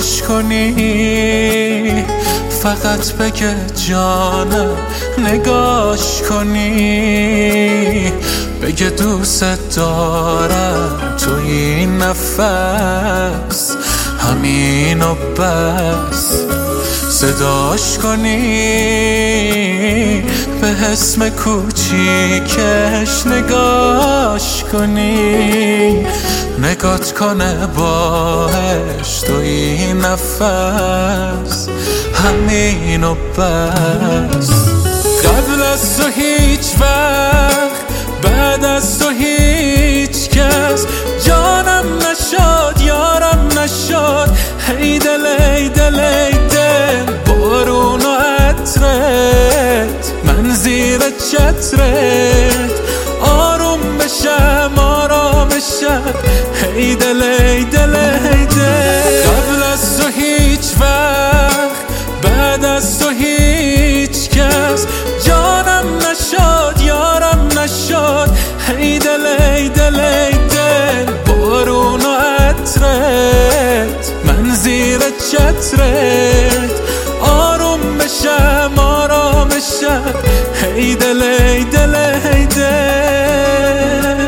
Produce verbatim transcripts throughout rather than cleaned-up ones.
صداش کنی، فقط بگه جانم نگاش کنی، بگه دوست دارم تو این نفس، همین و بس. صداش کنی، به اسم کوچیکش نگاش کنی، نگات کنه باش تو این نفس، همین و بس. قبل از تو هیچ وقت، بعد از تو هیچ کس جانم نشد، یارم نشد. هی دل ای دل ای دل، بارون و عطرت، من زیر چترت آروم بشم آرام بشم. هی دل ای دل ای دل. قبل از تو هیچ وقت، بعد از تو هیچ کس جانم نشد، یارم نشد. هی دل ای دل ای دل، بارون و عطرت، من زیر چترت آروم بشم آرام بشم. هی دل ای دل ای دل.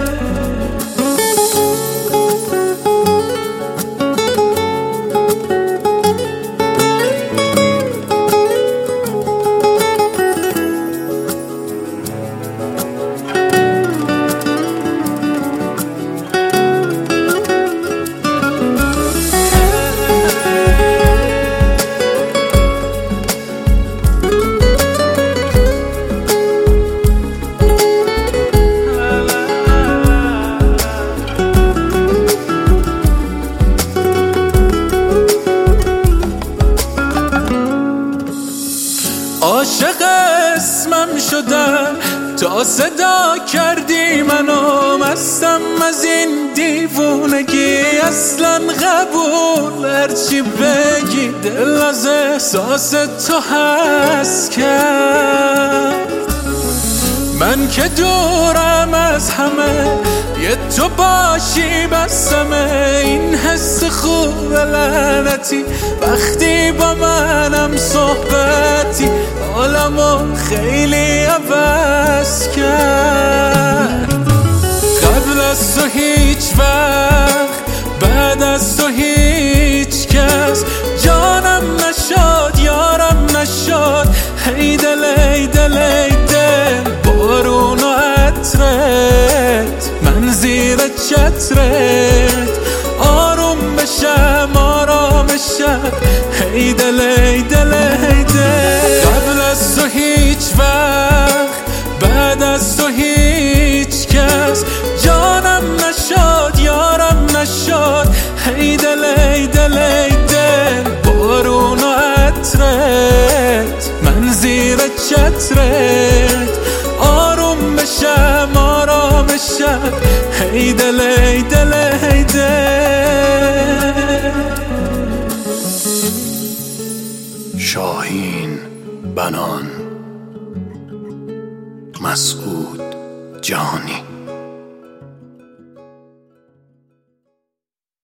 عاشق اسمم شدم تا صدا کردی منو، مستم از این دیوونگی اصلا قبول. هرچی بگی دل از احساس تو هست کرد. من که دورم از همه، یه تو باشی بسمه. این حس خوب لعنتی وقتی با منم صحبتی، حالمو خیلی عوض کرد. قبل از تو هیچ وقت، بعد از تو هیچ کس جانم نشد، یارم نشد. هی دل ای دل ای دل، بارون و عطرت، من زیر چترت آروم بشم آرام بشم. هی دل ای دل ای دل. قبل از تو هیچ وقت، بعد از تو هیچ کس جانم نشد، یارم نشد. هی دل ای دل ای دل، بارون و عطرت، من زیر چترت آروم بشم آرام بشم. هی دل ای دل ای دل. شاهین بنان، مسعود جهانی.